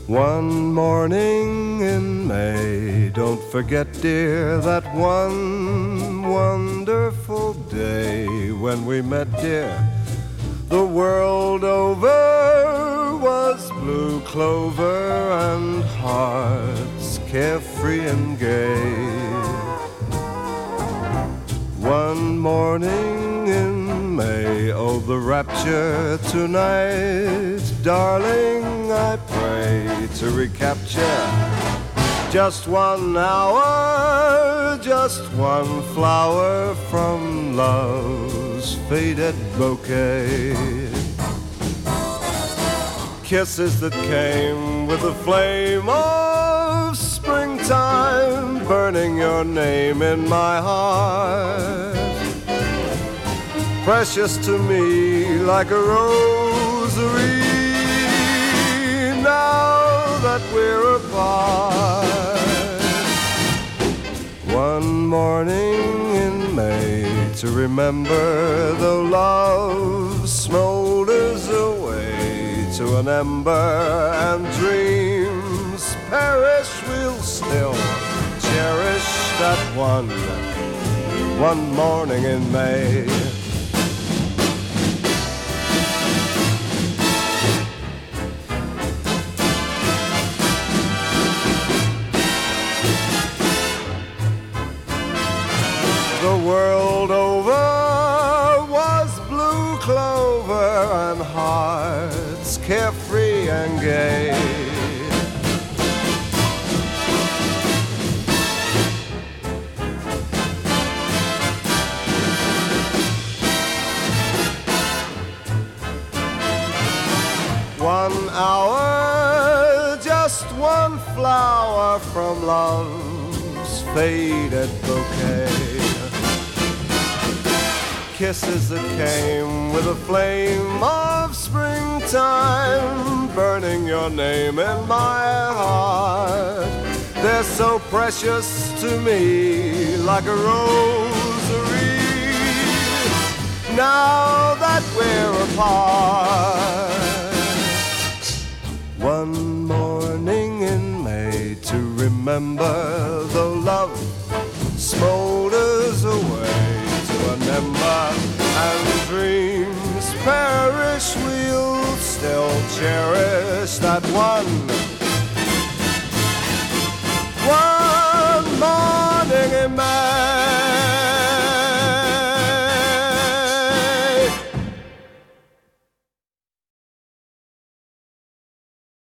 One morning in May, don't forget, dear, that one wonderful day when we met, dear. The world over was blue clover and hearts carefree and gay. One morning in May, oh, the rapture tonight, darling, I pray to recapture just 1 hour, just one flower from love's faded bouquet. Kisses that came with the flame of springtime, burning your name in my heart. Precious to me like a rosary, now that we're apart. One morning in May to remember, though love smolders away to an ember and dreams perish, we'll still cherish that one morning in May. The world over was blue clover and hearts carefree and gay. One hour, just one flower from love's faded bouquet. Kisses that came with a flame of springtime, burning your name in my heart. They're so precious to me like a rosary, now that we're apart. One morning in May to remember, though love smolders away to an ember and dreams perish, we'll still cherish that one morning in May.